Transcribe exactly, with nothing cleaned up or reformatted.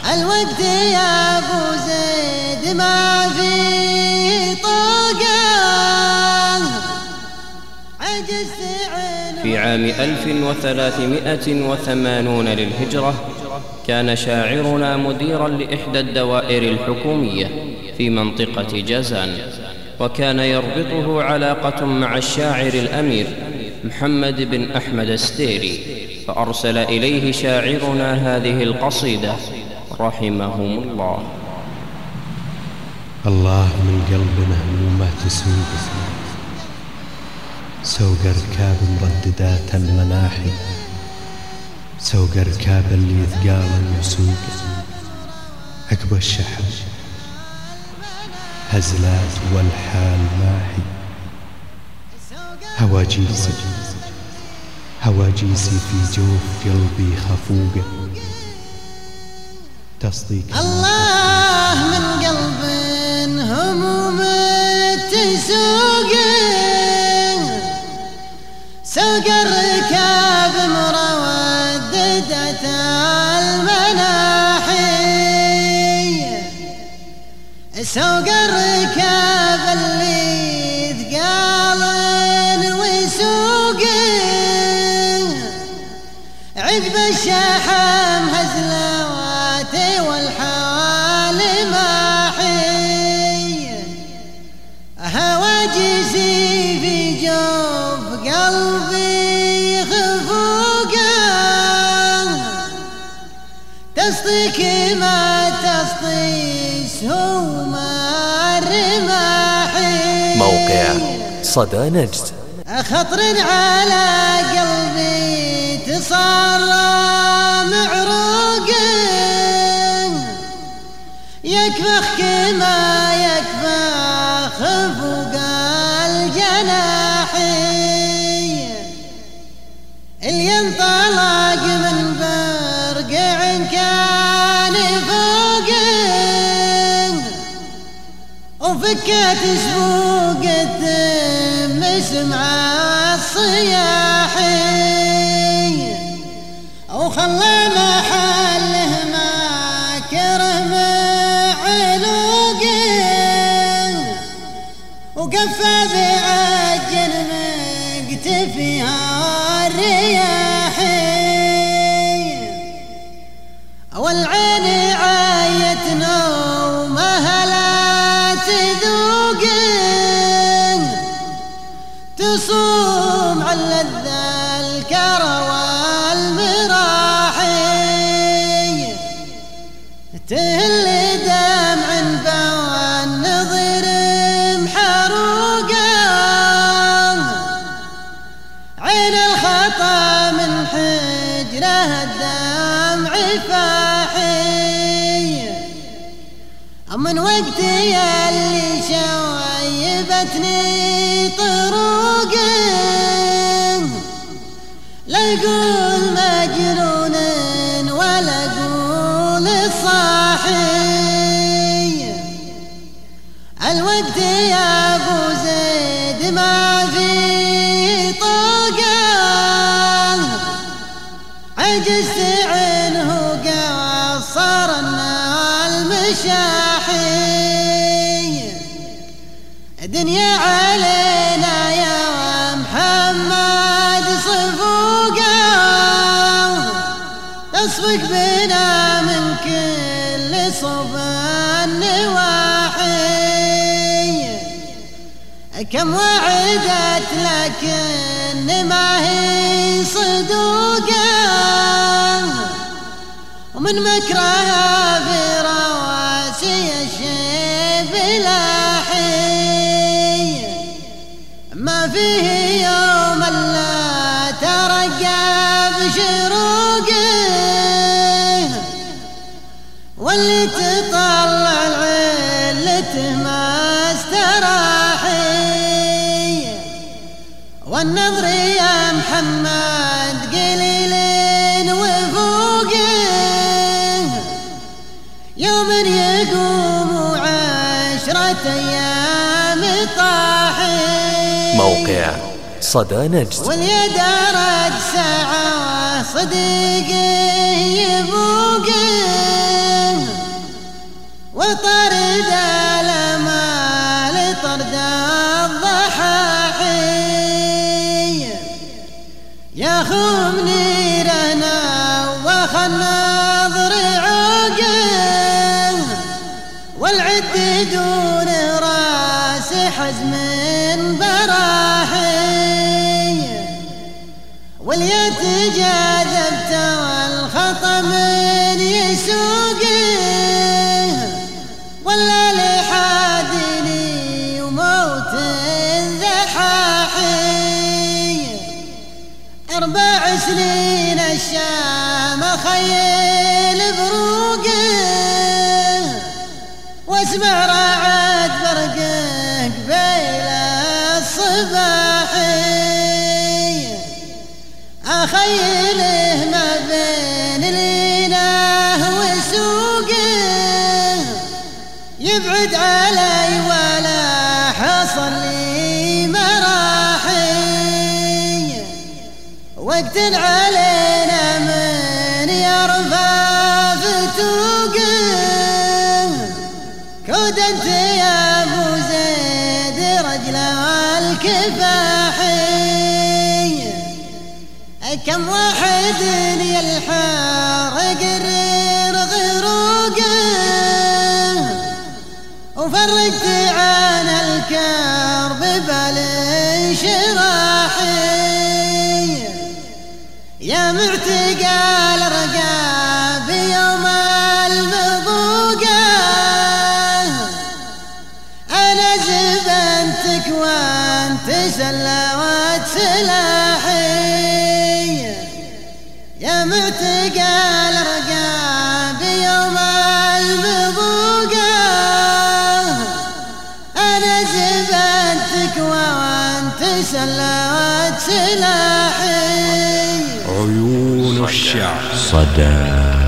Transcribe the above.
الوقت يا ابو زيد ما في طاقة عجزت عنه. في عام ألف وثلاثمائة وثمانين للهجرة كان شاعرنا مديرا لإحدى الدوائر الحكومية في منطقة جازان، وكان يربطه علاقة مع الشاعر الأمير محمد بن أحمد الستيري، فأرسل إليه شاعرنا هذه القصيدة رحمهم الله. الله من قلبنا وما تسوق سوق ركاب مرددات المناحي، سوق ركاب اللي يثقال يسوق عقب الشحن هزلات والحال ماحي. هواجيسي هواجيسي في جوف قلبي خفوقة تصديق الله من قلب هموم تسوق سوق الركاب مرددة المناحي، سوق الركاب اللي ثقال وسوق عقب الشحم هزلات والحال ماحي. هواجسي في جوف قلبي خفوقة تصديق ما تصطيش هما الرماحي. موقع صدى نجد. خطر على قلبي تصار معروق يكفخ كما يكفخ فوق الجناحي، اللي ينطلق من برقع كان فوق وفكت سفوق الدم سمع الصياحي، وخلى محله ما كرم علوق وقفى بعجل مكتفيها الرياحي، والعين عايت نومها لا تذوق تصوم على اللذة الكروى المراحي، تهل دمع بالنظر محروقة عين الخطا من حجره الدمع فاحي. من وقتي اللي شويبتني طروق لا يقول مجنون ولا يقول صاحي. الوقت يا ابو زيد ما في طاقة عجزت عنه قصرنا المشاحي. دنيا علينا يا محمد صفوقة تصفق بنا من كل صوب النواحي. كم وعدت لكن ما هي صدوقة ومن مكرها في رواسي الشيب لاحي. ما فيه يوم لا ترقى بشروقه واللي تطلع العلة ما استراحي. والنظر يا محمد قليل وفوقه يوم يقوم عشرة أيام طاحي. موقع صدى نجد. واليد رد ساعة صديقه يفوقه بدون راس حزم براحي، واليد جاذبت والخطا من يسوقه، ولا لحادني وموت ذحاحي. أربع سنين الشام خيل بروقه، واسمع رعد برقه قبيل الصباحي. أخيله ما بين ليناه وسوقه، يبعد علي ولا حصل لي مراحي. وقت علينا من يرفع فتوقه، كود انت يا ابو زيد رجل الكفاحي. كم واحد يلحق قرير غروقه، وفرقت عن الكرب بالانشراحي. يا معتقال رقاب يوم المضوقه، انا زبنتك وانت سلوت سلاحي. يا معتقال رقاب يوم المضوقه، انا زبنتك وانت سلوت سلاحي. عيون الشعر صدى